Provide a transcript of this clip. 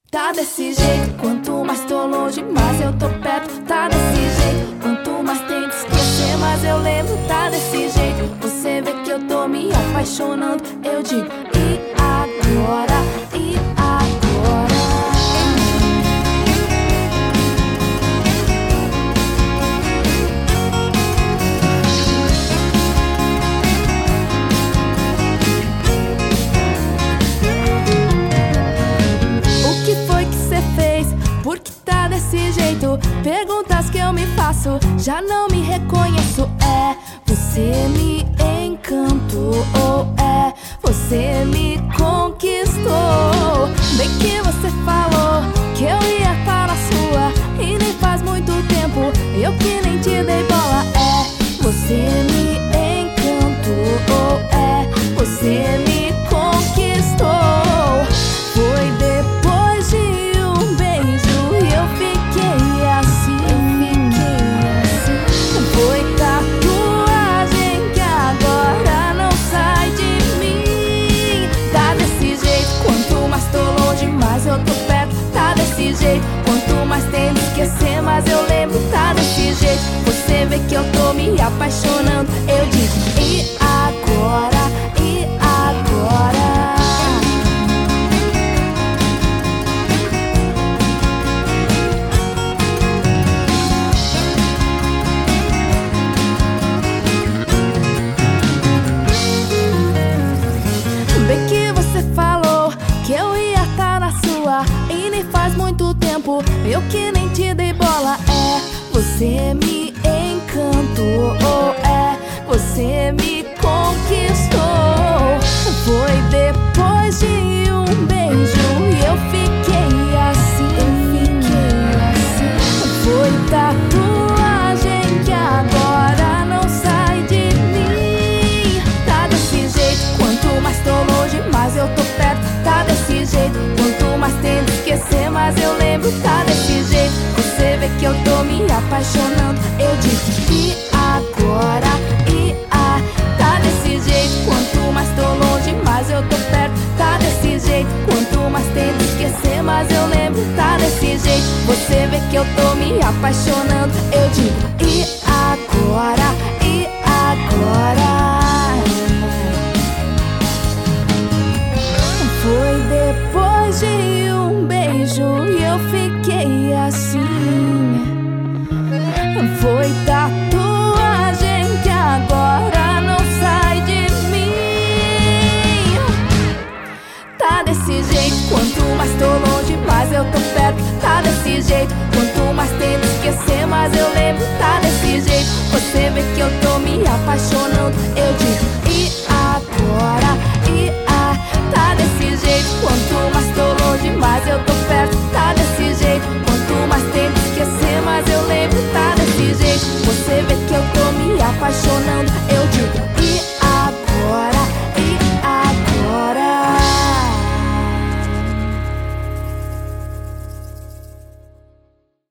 Tá desse jeito, quanto mais tô longe, mais eu tô perto. Tá desse jeito, quanto mais tento esquecer, mais eu lembro. Tá desse jeito, você vê que eu tô me apaixonando. Eu digo, e agora? E agora? O que foi que cê fez? Por que tá desse jeito? Perguntas que eu me faço, já não me reconheço. É, você me encantou, ou é, você me conquistou. Bem que você falou que eu ia estar na sua, e nem faz muito tempo, eu que nem te dei bola. É, você me encantou, ou é, você me conquistou. Foi depois de um beijo e eu fiquei assim, Foi tatuagem que agora não sai de mim. Tá desse jeito, quanto mais tô longe, mais eu tô perto. Tá desse jeito, quanto mais tento esquecer, mais eu lembro. Tá desse jeito, você vê que eu tô me apaixonando. Eu digo, e agora? E agora? Bem que você falou que eu ia estar na sua, e nem faz muito tempo, eu que nem te dei bola. É, você me encantou, ou é, você me conquistou. Foi depois de um beijo e eu fiquei assim, Foi tatuagem que agora não sai de mim. Tá desse jeito, quanto mais tô longe, mais eu tô perto. Tá desse jeito, quanto mais tento esquecer, mais eu lembro. Tá desse jeito, você vê que eu tô me apaixonando. Eu digo, e agora? E tá desse jeito, quanto mais tô longe, mais eu tô perto. Tá desse jeito, quanto mais tento esquecer, mais eu lembro. Tá desse jeito, você vê que eu tô me apaixonando. Eu digo, e agora? E agora? Foi depois de um beijo e eu fiquei assim.